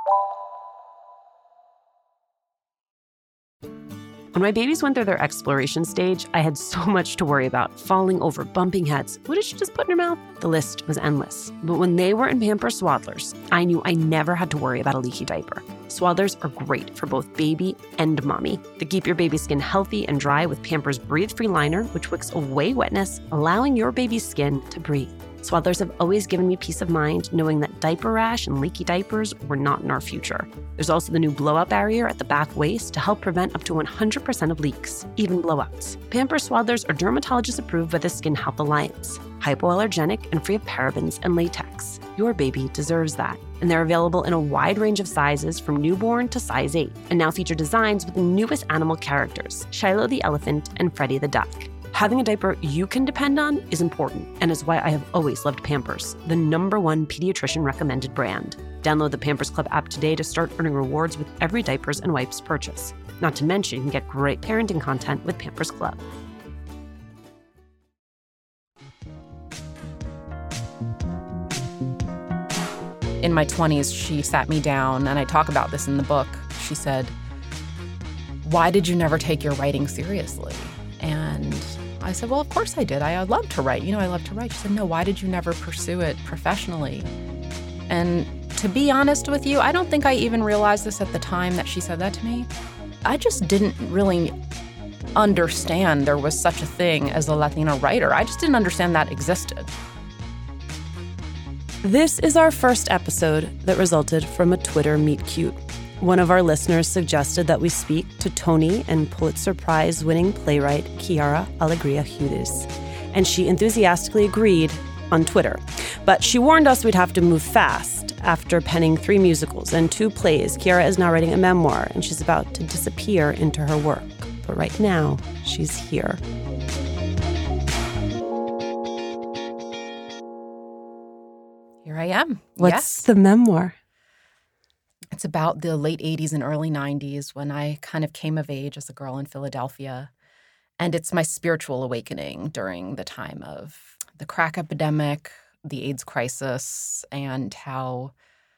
When my babies went through their exploration stage, I had so much to worry about. Falling over, bumping heads. What did she just put in her mouth? The list was endless. But when they were in Pampers Swaddlers, I knew I never had to worry about a leaky diaper. Swaddlers are great for both baby and mommy. They keep your baby's skin healthy and dry with Pampers Breathe-Free Liner, which wicks away wetness, allowing your baby's skin to breathe. Swaddlers have always given me peace of mind knowing that diaper rash and leaky diapers were not in our future. There's also the new blowout barrier at the back waist to help prevent up to 100% of leaks, even blowouts. Pampers Swaddlers are dermatologist approved by the Skin Health Alliance, hypoallergenic and free of parabens and latex. Your baby deserves that. And they're available in a wide range of sizes from newborn to size 8, and now feature designs with the newest animal characters, Shiloh the elephant and Freddie the duck. Having a diaper you can depend on is important, and is why I have always loved Pampers, the #1 pediatrician recommended brand. Download the Pampers Club app today to start earning rewards with every diapers and wipes purchase. Not to mention, you can get great parenting content with Pampers Club. In my 20s, she sat me down, and I talk about this in the book. She said, "Why did you never take your writing seriously?" And I said, well, of course I did. I love to write. I love to write. She said, no, why did you never pursue it professionally? And to be honest with you, I don't think I even realized this at the time that she said that to me. I just didn't really understand there was such a thing as a Latina writer. I just didn't understand that existed. This is our first episode that resulted from a Twitter meet cute. One of our listeners suggested that we speak to Tony and Pulitzer Prize-winning playwright Kiara Alegria Hudes, and she enthusiastically agreed on Twitter. But she warned us we'd have to move fast. After penning 3 musicals and 2 plays, Kiara is now writing a memoir, and she's about to disappear into her work. But right now, she's here. Here I am. What's the memoir? It's about the late 80s and early 90s when I kind of came of age as a girl in Philadelphia. And it's my spiritual awakening during the time of the crack epidemic, the AIDS crisis, and how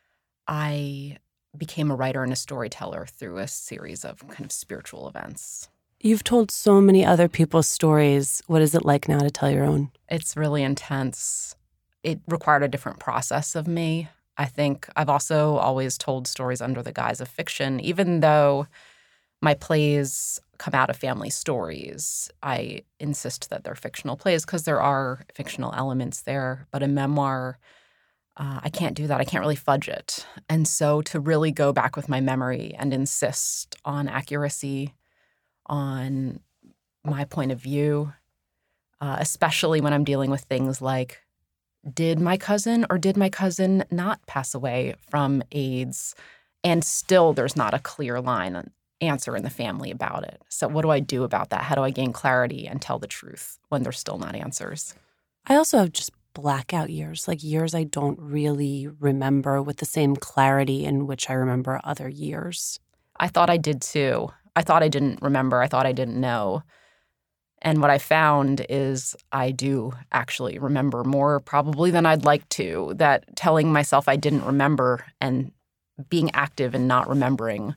I became a writer and a storyteller through a series of kind of spiritual events. You've told so many other people's stories. What is it like now to tell your own? It's really intense. It required a different process of me. I think I've also always told stories under the guise of fiction. Even though my plays come out of family stories, I insist that they're fictional plays because there are fictional elements there. But a memoir, I can't do that. I can't really fudge it. And so to really go back with my memory and insist on accuracy, on my point of view, especially when I'm dealing with things like, did my cousin or did my cousin not pass away from AIDS? And still there's not a clear answer in the family about it. So what do I do about that? How do I gain clarity and tell the truth when there's still not answers? I also have just blackout years, like years I don't really remember with the same clarity in which I remember other years. I thought I did too. I thought I didn't remember. I thought I didn't know. And what I found is I do actually remember more probably than I'd like to, that telling myself I didn't remember and being active and not remembering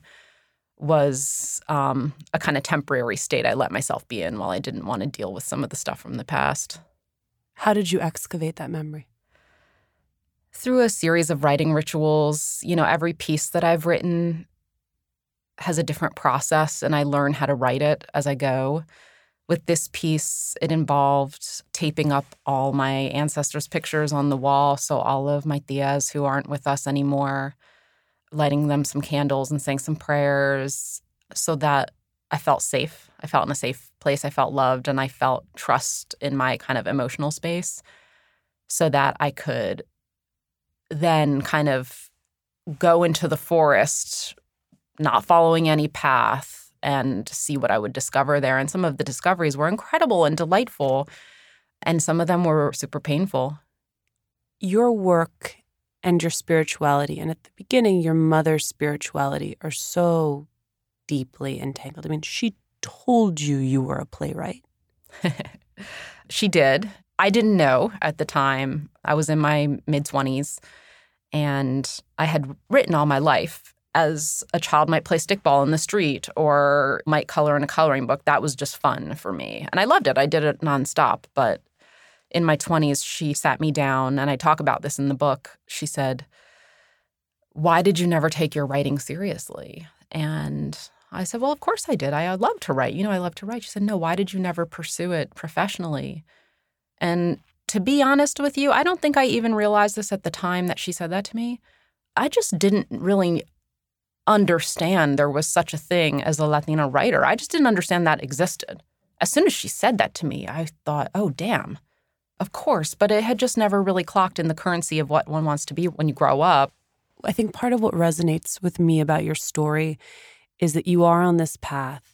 was a kind of temporary state I let myself be in while I didn't want to deal with some of the stuff from the past. How did you excavate that memory? Through a series of writing rituals. Every piece that I've written has a different process, and I learn how to write it as I go. With this piece, it involved taping up all my ancestors' pictures on the wall, so all of my tias who aren't with us anymore, lighting them some candles and saying some prayers so that I felt safe. I felt in a safe place. I felt loved, and I felt trust in my kind of emotional space so that I could then kind of go into the forest, not following any path, and see what I would discover there. And some of the discoveries were incredible and delightful, and some of them were super painful. Your work and your spirituality, and at the beginning, your mother's spirituality, are so deeply entangled. I mean, she told you were a playwright. She did. I didn't know at the time. I was in my mid-20s, And I had written all my life. As a child might play stickball in the street or might color in a coloring book. That was just fun for me. And I loved it. I did it nonstop. But in my 20s, she sat me down, and I talk about this in the book. She said, "Why did you never take your writing seriously?" And I said, "Well, of course I did. I love to write. I love to write." She said, "No, why did you never pursue it professionally?" And to be honest with you, I don't think I even realized this at the time that she said that to me. I just didn't really understand there was such a thing as a Latina writer. I just didn't understand that existed. As soon as she said that to me, I thought, oh, damn, of course. But it had just never really clocked in the currency of what one wants to be when you grow up. I think part of what resonates with me about your story is that you are on this path,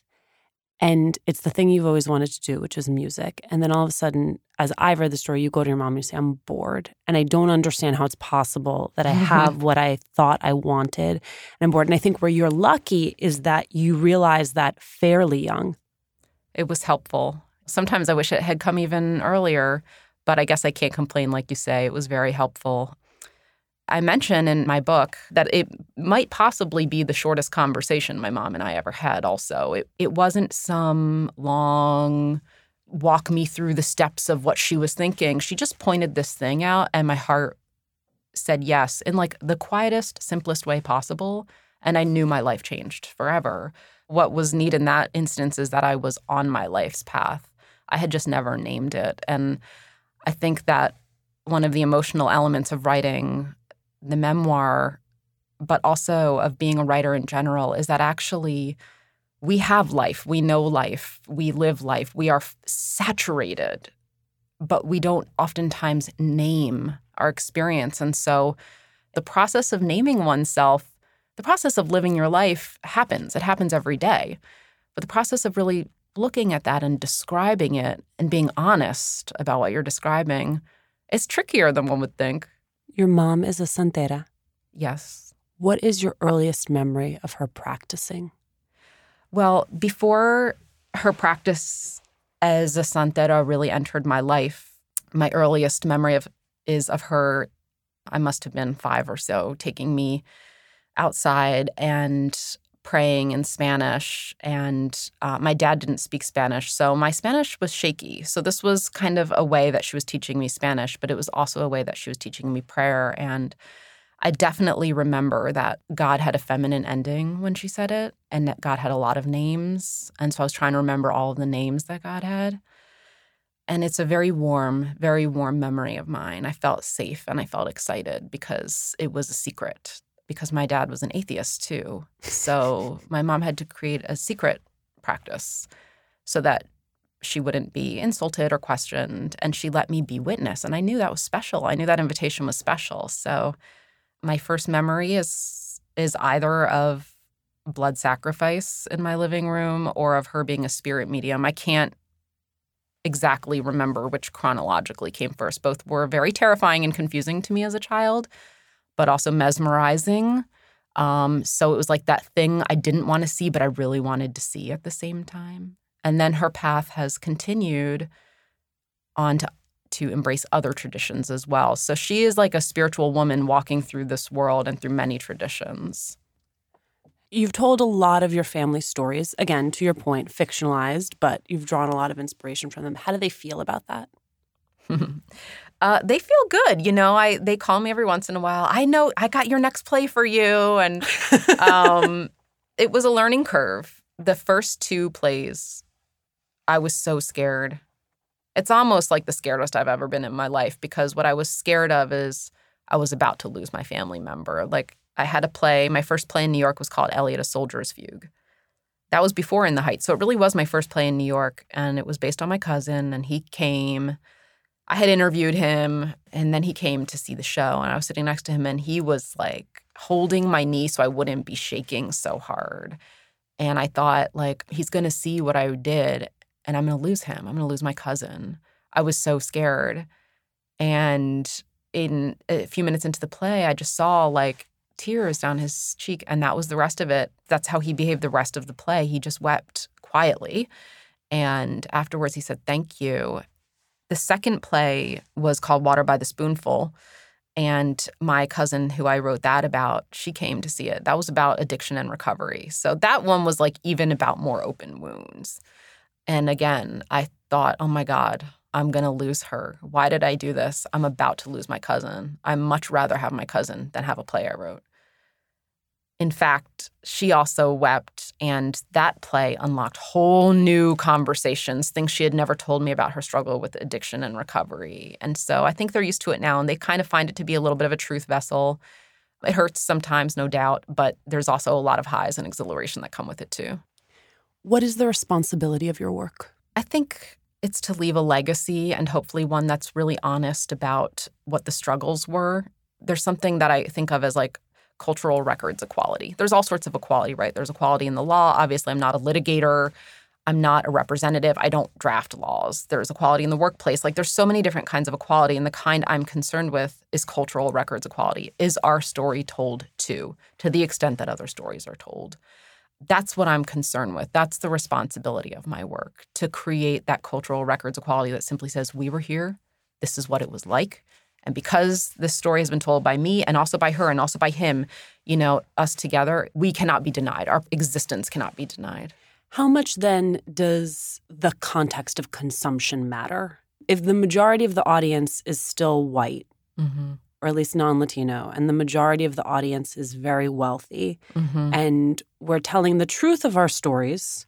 and it's the thing you've always wanted to do, which is music. And then all of a sudden, as I've read the story, you go to your mom and you say, "I'm bored. And I don't understand how it's possible that I have what I thought I wanted. And I'm bored." And I think where you're lucky is that you realize that fairly young. It was helpful. Sometimes I wish it had come even earlier, but I guess I can't complain, like you say. It was very helpful. I mention in my book that it might possibly be the shortest conversation my mom and I ever had also. It wasn't some long walk me through the steps of what she was thinking. She just pointed this thing out, and my heart said yes in like the quietest, simplest way possible. And I knew my life changed forever. What was neat in that instance is that I was on my life's path. I had just never named it. And I think that one of the emotional elements of writing the memoir, but also of being a writer in general, is that actually we have life, we know life, we live life, we are saturated, but we don't oftentimes name our experience. And so the process of naming oneself, the process of living your life happens. It happens every day. But the process of really looking at that and describing it and being honest about what you're describing is trickier than one would think. Your mom is a santera. Yes. What is your earliest memory of her practicing? Well, before her practice as a santera really entered my life, my earliest memory is of her, I must have been 5 or so, taking me outside and praying in Spanish. And my dad didn't speak Spanish, so my Spanish was shaky. So this was kind of a way that she was teaching me Spanish, but it was also a way that she was teaching me prayer. And I definitely remember that God had a feminine ending when she said it, and that God had a lot of names. And so I was trying to remember all of the names that God had. And it's a very warm memory of mine. I felt safe and I felt excited because it was a secret. Because my dad was an atheist too. So my mom had to create a secret practice so that she wouldn't be insulted or questioned. And she let me be witness. And I knew that was special. I knew that invitation was special. So my first memory is either of blood sacrifice in my living room or of her being a spirit medium. I can't exactly remember which chronologically came first. Both were very terrifying and confusing to me as a child, but also mesmerizing. So it was like that thing I didn't want to see, but I really wanted to see at the same time. And then her path has continued on to embrace other traditions as well. So she is like a spiritual woman walking through this world and through many traditions. You've told a lot of your family stories, again, to your point, fictionalized, but you've drawn a lot of inspiration from them. How do they feel about that? They feel good. They call me every once in a while. I know I got your next play for you. And it was a learning curve. The first 2 plays, I was so scared. It's almost like the scaredest I've ever been in my life, because what I was scared of is I was about to lose my family member. Like, I had a play. My first play in New York was called Elliot, A Soldier's Fugue. That was before In the Heights. So it really was my first play in New York. And it was based on my cousin. And he came. I had interviewed him, and then he came to see the show, and I was sitting next to him, and he was like holding my knee so I wouldn't be shaking so hard. And I thought, like, he's going to see what I did, and I'm going to lose him. I'm going to lose my cousin. I was so scared. And in a few minutes into the play, I just saw, like, tears down his cheek, and that was the rest of it. That's how he behaved the rest of the play. He just wept quietly. And afterwards, he said, "Thank you." The second play was called Water by the Spoonful, And my cousin who I wrote that about, she came to see it. That was about addiction and recovery. So that one was like even about more open wounds. And again, I thought, oh my God, I'm going to lose her. Why did I do this? I'm about to lose my cousin. I'd much rather have my cousin than have a play I wrote. In fact, she also wept, and that play unlocked whole new conversations, things she had never told me about her struggle with addiction and recovery. And so I think they're used to it now, and they kind of find it to be a little bit of a truth vessel. It hurts sometimes, no doubt, but there's also a lot of highs and exhilaration that come with it too. What is the responsibility of your work? I think it's to leave a legacy, and hopefully one that's really honest about what the struggles were. There's something that I think of as like cultural records equality. There's all sorts of equality, right? There's equality in the law. Obviously, I'm not a litigator. I'm not a representative. I don't draft laws. There's equality in the workplace. Like, there's so many different kinds of equality, and the kind I'm concerned with is cultural records equality. Is our story told to the extent that other stories are told? That's what I'm concerned with. That's the responsibility of my work, to create that cultural records equality that simply says, we were here, this is what it was like. And because this story has been told by me and also by her and also by him, you know, us together, we cannot be denied. Our existence cannot be denied. How much then does the context of consumption matter? If the majority of the audience is still white, or at least non-Latino, and the majority of the audience is very wealthy, and we're telling the truth of our stories,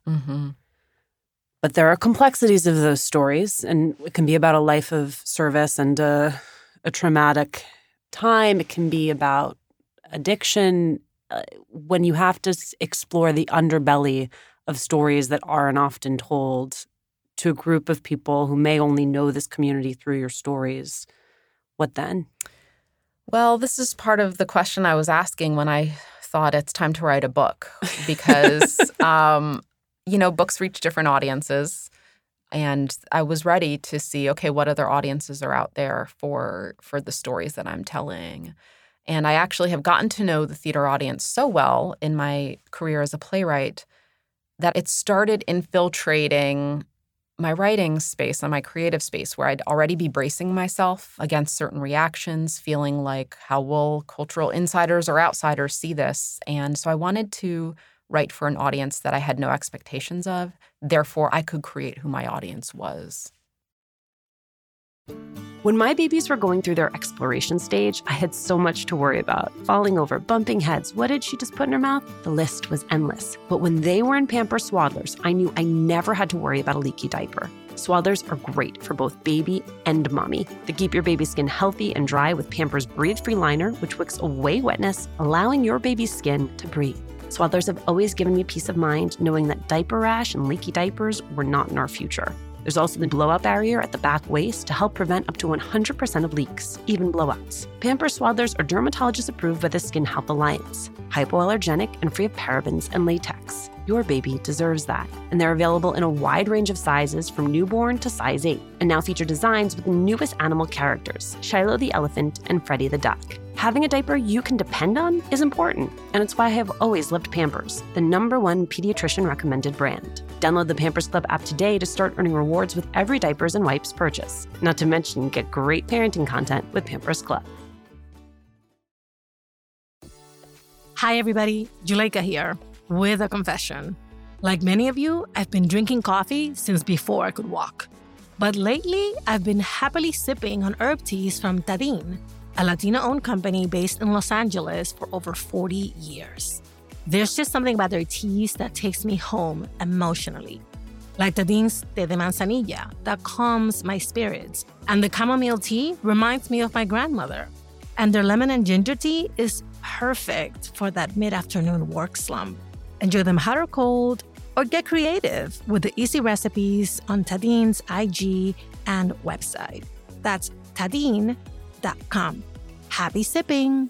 but there are complexities of those stories, and it can be about a life of service and a traumatic time. It can be about addiction. When you have to explore the underbelly of stories that aren't often told to a group of people who may only know this community through your stories, what then? Well, this is part of the question I was asking when I thought it's time to write a book, because, you know, books reach different audiences. And I was ready to see, okay, what other audiences are out there for the stories that I'm telling. And I actually have gotten to know the theater audience so well in my career as a playwright that it started infiltrating my writing space and my creative space, where I'd already be bracing myself against certain reactions, feeling like, how will cultural insiders or outsiders see this? And so I wanted to write for an audience that I had no expectations of. Therefore, I could create who my audience was. When my babies were going through their exploration stage, I had so much to worry about. Falling over, bumping heads. What did she just put in her mouth? The list was endless. But when they were in Pampers Swaddlers, I knew I never had to worry about a leaky diaper. Swaddlers are great for both baby and mommy. They keep your baby's skin healthy and dry with Pampers Breathe-Free Liner, which wicks away wetness, allowing your baby's skin to breathe. Swaddlers have always given me peace of mind knowing that diaper rash and leaky diapers were not in our future. There's also the blowout barrier at the back waist to help prevent up to 100% of leaks, even blowouts. Pampers Swaddlers are dermatologist approved by the Skin Health Alliance, hypoallergenic and free of parabens and latex. Your baby deserves that. And they're available in a wide range of sizes from newborn to size 8, and now feature designs with the newest animal characters, Shiloh the elephant and Freddie the duck. Having a diaper you can depend on is important, and it's why I have always loved Pampers, the #1 pediatrician recommended brand. Download the Pampers Club app today to start earning rewards with every diapers and wipes purchase. Not to mention, get great parenting content with Pampers Club. Hi everybody, Juleyka here with a confession. Like many of you, I've been drinking coffee since before I could walk. But lately, I've been happily sipping on herb teas from Tadin, a Latino-owned company based in Los Angeles for over 40 years. There's just something about their teas that takes me home emotionally. Like Tadin's Té de Manzanilla that calms my spirits. And the chamomile tea reminds me of my grandmother. And their lemon and ginger tea is perfect for that mid-afternoon work slump. Enjoy them hot or cold, or get creative with the easy recipes on Tadin's IG and website. That's Tadin.com. Happy sipping!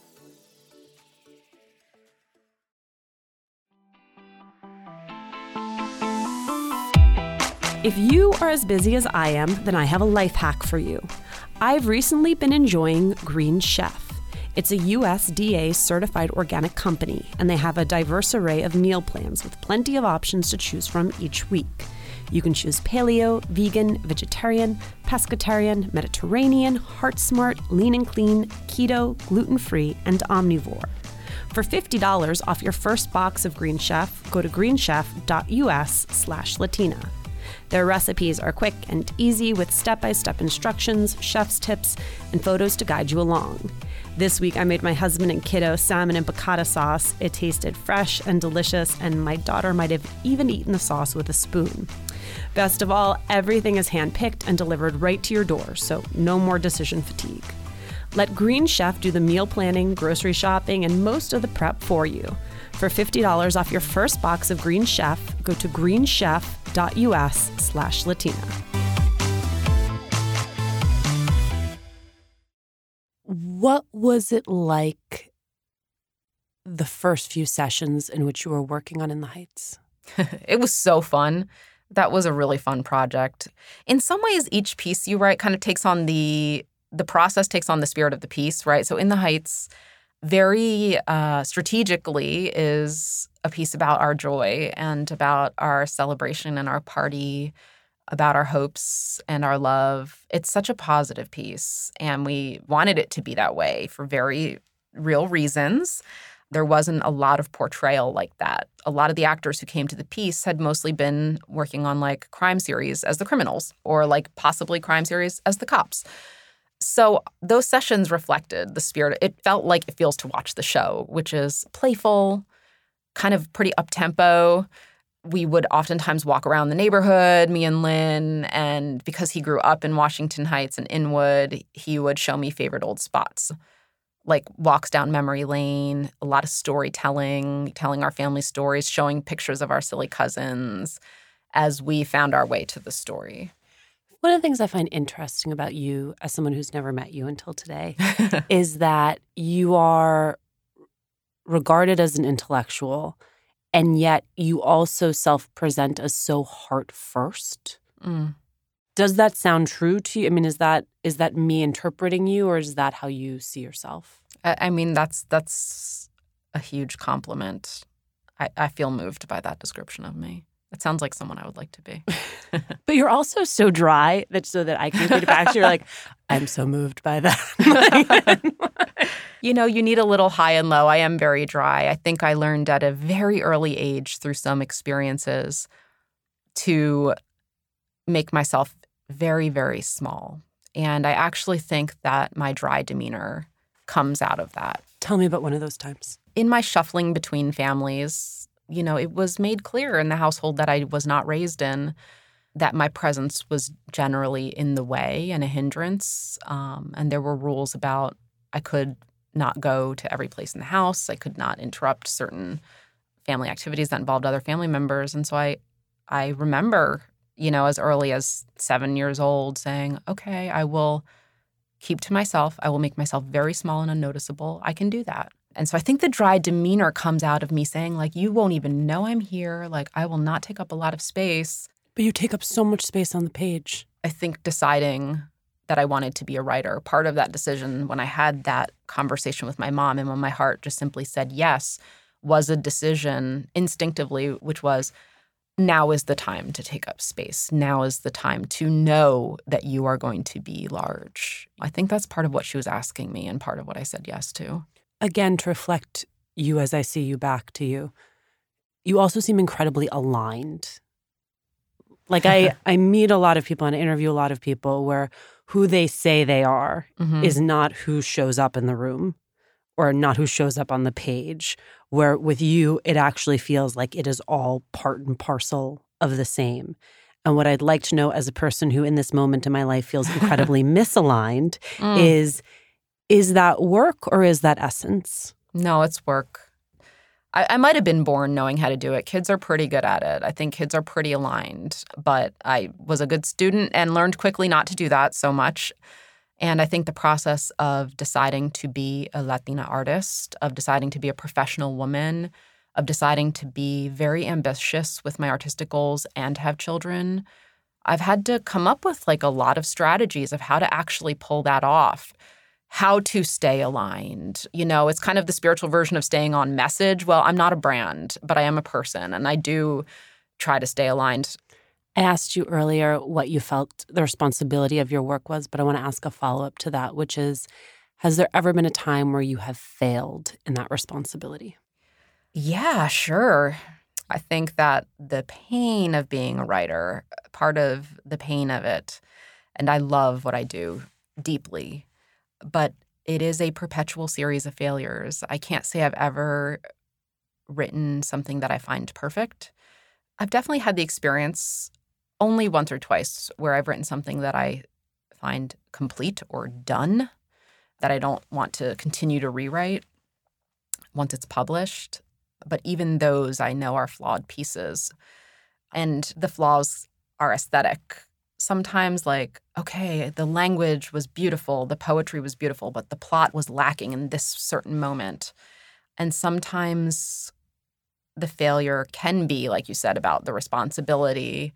If you are as busy as I am, then I have a life hack for you. I've recently been enjoying Green Chef. It's a USDA certified organic company, and they have a diverse array of meal plans with plenty of options to choose from each week. You can choose paleo, vegan, vegetarian, pescatarian, Mediterranean, heart smart, lean and clean, keto, gluten-free, and omnivore. For $50 off your first box of Green Chef, go to greenchef.us/Latina. Their recipes are quick and easy with step-by-step instructions, chef's tips, and photos to guide you along. This week, I made my husband and kiddo salmon and piccata sauce. It tasted fresh and delicious, and my daughter might have even eaten the sauce with a spoon. Best of all, everything is hand-picked and delivered right to your door, so no more decision fatigue. Let Green Chef do the meal planning, grocery shopping, and most of the prep for you. For $50 off your first box of Green Chef, go to greenchef.us/Latina. What was it like the first few sessions in which you were working on In the Heights? It was so fun. That was a really fun project. In some ways, each piece you write kind of takes on the process takes on the spirit of the piece, right? So In the Heights, very strategically, is a piece about our joy and about our celebration and our party, about our hopes and our love. It's such a positive piece, and we wanted it to be that way for very real reasons. There wasn't a lot of portrayal like that. A lot of the actors who came to the piece had mostly been working on like crime series as the criminals or like possibly crime series as the cops. So those sessions reflected the spirit. It felt like It Feels to Watch the Show, which is playful, kind of pretty up-tempo. We would oftentimes walk around the neighborhood, me and Lynn, and because he grew up in Washington Heights and Inwood, he would show me favorite old spots, like walks down memory lane, a lot of storytelling, telling our family stories, showing pictures of our silly cousins as we found our way to the story. One of the things I find interesting about you as someone who's never met you until today is that you are regarded as an intellectual, and yet you also self-present as so heart first. Mm. Does that sound true to you? I mean, is that me interpreting you, or is that how you see yourself? I mean, that's a huge compliment. I feel moved by that description of me. It sounds like someone I would like to be. But you're also so dry so that I can read it back. You're like, I'm so moved by that. You know, you need a little high and low. I am very dry. I think I learned at a very early age through some experiences to make myself very, very small. And I actually think that my dry demeanor comes out of that. Tell me about one of those times. In my shuffling between families, you know, it was made clear in the household that I was not raised in that my presence was generally in the way and a hindrance. And there were rules about I could not go to every place in the house. I could not interrupt certain family activities that involved other family members. And so I remember, you know, as early as 7 years old saying, okay, I will keep to myself. I will make myself very small and unnoticeable. I can do that. And so I think the dry demeanor comes out of me saying, like, you won't even know I'm here. Like, I will not take up a lot of space. But you take up so much space on the page. I think deciding that I wanted to be a writer, part of that decision when I had that conversation with my mom and when my heart just simply said yes, was a decision instinctively, which was, now is the time to take up space. Now is the time to know that you are going to be large. I think that's part of what she was asking me and part of what I said yes to. Again, to reflect you as I see you back to you, you also seem incredibly aligned. Like I meet a lot of people and I interview a lot of people where who they say they are is not who shows up in the room or not who shows up on the page, where with you, it actually feels like it is all part and parcel of the same. And what I'd like to know as a person who in this moment in my life feels incredibly misaligned is that work or is that essence? No, it's work. I might have been born knowing how to do it. Kids are pretty good at it. I think kids are pretty aligned. But I was a good student and learned quickly not to do that so much. And I think the process of deciding to be a Latina artist, of deciding to be a professional woman, of deciding to be very ambitious with my artistic goals and have children, I've had to come up with like a lot of strategies of how to actually pull that off. How to stay aligned. You know, it's kind of the spiritual version of staying on message. Well, I'm not a brand, but I am a person, and I do try to stay aligned. I asked you earlier what you felt the responsibility of your work was, but I want to ask a follow-up to that, which is, has there ever been a time where you have failed in that responsibility? Yeah, sure. I think that the pain of being a writer, part of the pain of it, and I love what I do deeply, but it is a perpetual series of failures. I can't say I've ever written something that I find perfect. I've definitely had the experience only once or twice where I've written something that I find complete or done, that I don't want to continue to rewrite once it's published. But even those I know are flawed pieces. And the flaws are aesthetic. Sometimes okay, the language was beautiful, the poetry was beautiful, but the plot was lacking in this certain moment. And sometimes the failure can be, like you said, about the responsibility.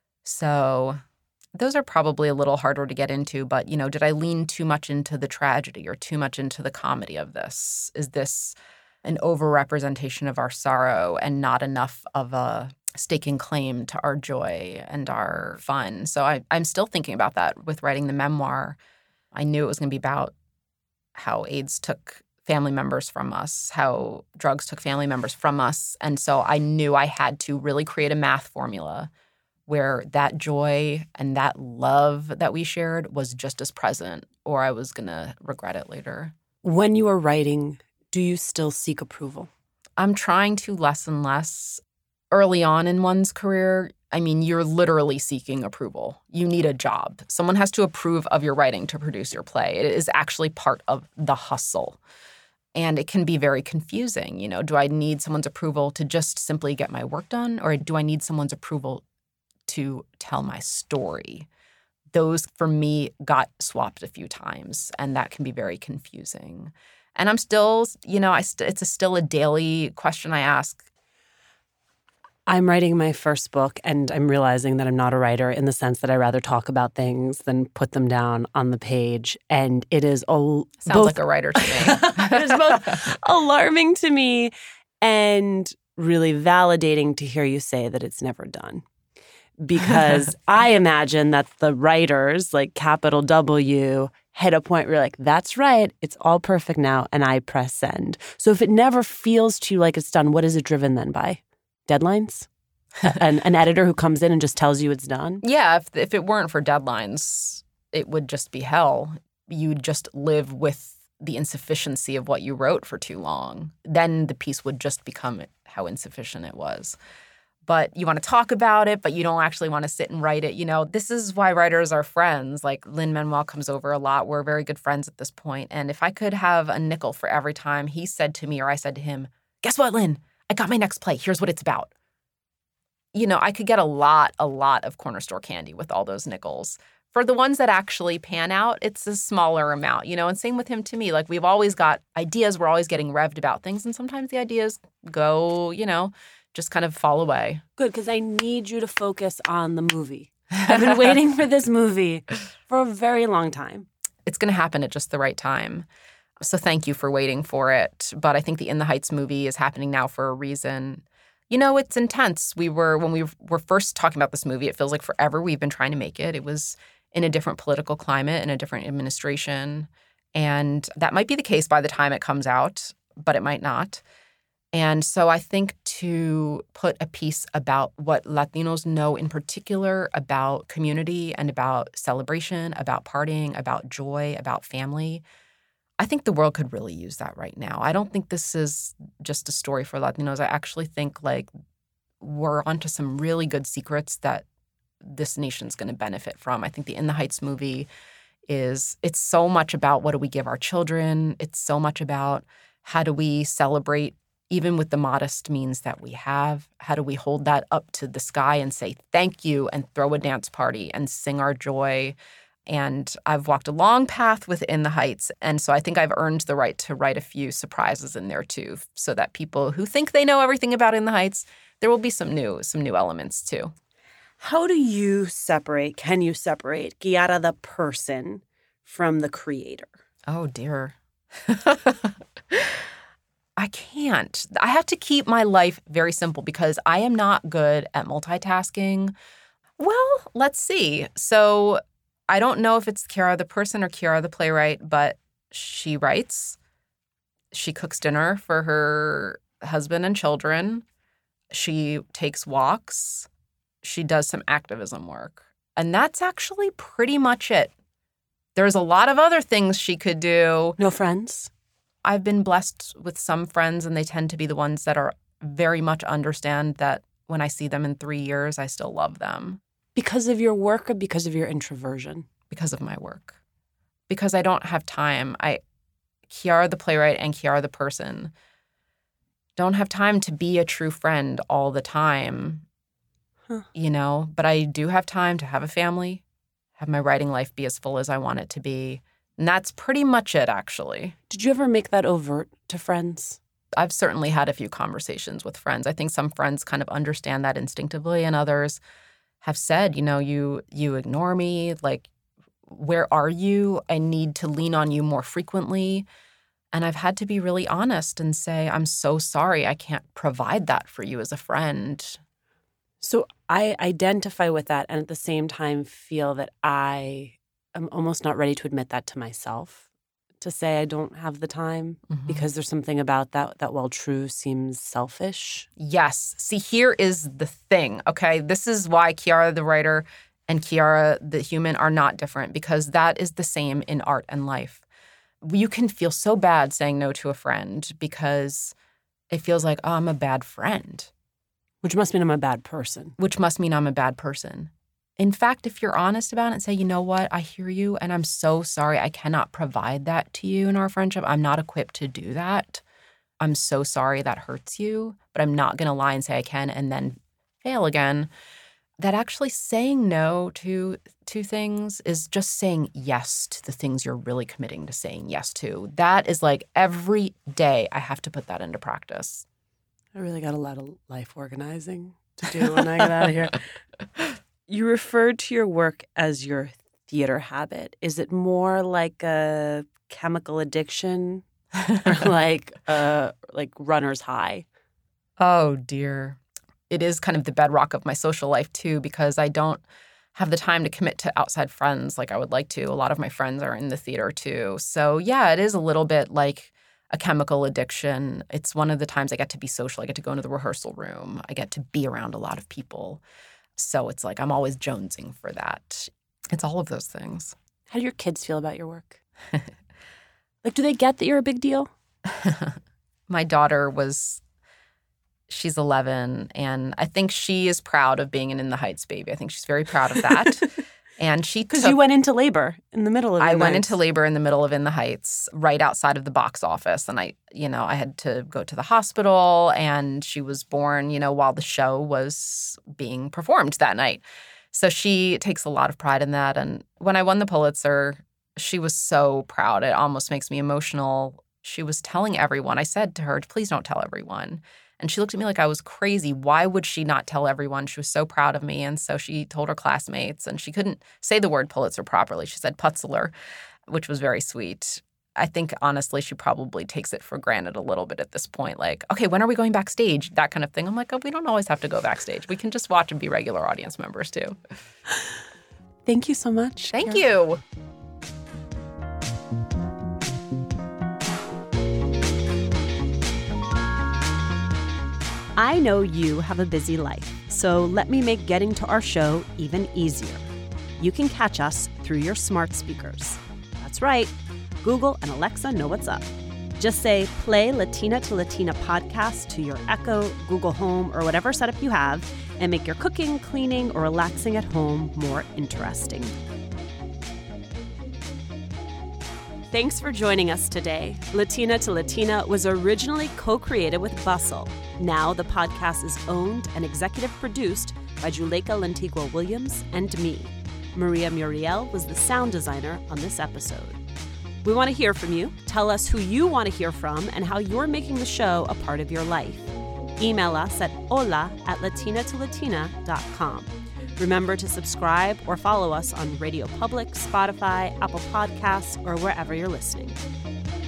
So those are probably a little harder to get into, but, did I lean too much into the tragedy or too much into the comedy of this? Is this an overrepresentation of our sorrow and not enough of a staking claim to our joy and our fun? So I'm still thinking about that with writing the memoir. I knew it was going to be about how AIDS took family members from us, how drugs took family members from us. And so I knew I had to really create a math formula where that joy and that love that we shared was just as present, or I was going to regret it later. When you are writing, do you still seek approval? I'm trying to less and less. Early on in one's career, you're literally seeking approval. You need a job. Someone has to approve of your writing to produce your play. It is actually part of the hustle. And it can be very confusing. Do I need someone's approval to just simply get my work done? Or do I need someone's approval to tell my story? Those, for me, got swapped a few times. And that can be very confusing. And I'm still, it's still a daily question I ask. I'm writing my first book, and I'm realizing that I'm not a writer in the sense that I rather talk about things than put them down on the page. And it is Sounds like a writer to me. It is both alarming to me and really validating to hear you say that it's never done. Because I imagine that the writers, like capital W, hit a point where you're like, that's right, it's all perfect now, and I press send. So if it never feels to you like it's done, what is it driven then by? Deadlines? An editor who comes in and just tells you it's done? Yeah, if it weren't for deadlines, it would just be hell. You'd just live with the insufficiency of what you wrote for too long. Then the piece would just become how insufficient it was. But you want to talk about it, but you don't actually want to sit and write it. This is why writers are friends. Like Lin-Manuel comes over a lot. We're very good friends at this point. And if I could have a nickel for every time he said to me or I said to him, guess what, Lin? I got my next play. Here's what it's about. I could get a lot of corner store candy with all those nickels. For the ones that actually pan out, it's a smaller amount, and same with him to me. Like, we've always got ideas. We're always getting revved about things. And sometimes the ideas go, just kind of fall away. Good, because I need you to focus on the movie. I've been waiting for this movie for a very long time. It's going to happen at just the right time. So thank you for waiting for it. But I think the In the Heights movie is happening now for a reason. It's intense. When we were first talking about this movie, it feels like forever we've been trying to make it. It was in a different political climate, in a different administration. And that might be the case by the time it comes out, but it might not. And so I think to put a piece about what Latinos know in particular about community and about celebration, about partying, about joy, about family, I think the world could really use that right now. I don't think this is just a story for Latinos. I actually think we're onto some really good secrets that this nation's going to benefit from. I think the In the Heights movie it's so much about what do we give our children. It's so much about how do we celebrate even with the modest means that we have. How do we hold that up to the sky and say thank you and throw a dance party and sing our joy. And I've walked a long path within the Heights, and so I think I've earned the right to write a few surprises in there too, so that people who think they know everything about In the Heights, there will be some new elements too. How can you separate Kiara the person from the creator? Oh, dear. I can't. I have to keep my life very simple because I am not good at multitasking. Well, let's see. So I don't know if it's Kiara the person or Kiara the playwright, but she writes. She cooks dinner for her husband and children. She takes walks. She does some activism work. And that's actually pretty much it. There's a lot of other things she could do. No friends? I've been blessed with some friends, and they tend to be the ones that are very much understand that when I see them in 3 years, I still love them. Because of your work or because of your introversion? Because of my work. Because I don't have time. Kiara the playwright and Kiara the person don't have time to be a true friend all the time, but I do have time to have a family, have my writing life be as full as I want it to be. And that's pretty much it, actually. Did you ever make that overt to friends? I've certainly had a few conversations with friends. I think some friends kind of understand that instinctively, and others have said, you ignore me, like, where are you? I need to lean on you more frequently. And I've had to be really honest and say, I'm so sorry, I can't provide that for you as a friend. So I identify with that and at the same time feel that I am almost not ready to admit that to myself, to say I don't have the time because there's something about that while true seems selfish. Yes. See, here is the thing, okay? This is why Kiara the writer and Kiara the human are not different, because that is the same in art and life. You can feel so bad saying no to a friend because it feels like, oh, I'm a bad friend. Which must mean I'm a bad person. Which must mean I'm a bad person. In fact, if you're honest about it and say, you know what, I hear you and I'm so sorry I cannot provide that to you in our friendship. I'm not equipped to do that. I'm so sorry that hurts you, but I'm not going to lie and say I can and then fail again. That actually saying no to things is just saying yes to the things you're really committing to saying yes to. That is like every day I have to put that into practice. I really got a lot of life organizing to do when I get out of here. You referred to your work as your theater habit. Is it more like a chemical addiction or like runner's high? Oh, dear. It is kind of the bedrock of my social life, too, because I don't have the time to commit to outside friends like I would like to. A lot of my friends are in the theater, too. So, yeah, it is a little bit like a chemical addiction. It's one of the times I get to be social. I get to go into the rehearsal room. I get to be around a lot of people. So it's like I'm always jonesing for that. It's all of those things. How do your kids feel about your work? Like, do they get that you're a big deal? My daughter she's 11, and I think she is proud of being an In the Heights baby. I think she's very proud of that. And because you went into labor in the middle of I went into labor in the middle of In the Heights, right outside of the box office. And I had to go to the hospital, and she was born, while the show was being performed that night. So she takes a lot of pride in that. And when I won the Pulitzer, she was so proud. It almost makes me emotional. She was telling everyone. I said to her, please don't tell everyone. And she looked at me like I was crazy. Why would she not tell everyone? She was so proud of me. And so she told her classmates, and she couldn't say the word Pulitzer properly. She said Putzler, which was very sweet. I think, honestly, she probably takes it for granted a little bit at this point. Like, okay, when are we going backstage? That kind of thing. I'm like, oh, we don't always have to go backstage. We can just watch and be regular audience members, too. Thank you so much. Thank you. I know you have a busy life, so let me make getting to our show even easier. You can catch us through your smart speakers. That's right, Google and Alexa know what's up. Just say, play Latina to Latina podcast to your Echo, Google Home, or whatever setup you have, and make your cooking, cleaning, or relaxing at home more interesting. Thanks for joining us today. Latina to Latina was originally co-created with Bustle. Now the podcast is owned and executive produced by Juleka Lantigua Williams and me. Maria Muriel was the sound designer on this episode. We want to hear from you. Tell us who you want to hear from and how you're making the show a part of your life. Email us at hola@latinatolatina.com. Remember to subscribe or follow us on Radio Public, Spotify, Apple Podcasts, or wherever you're listening.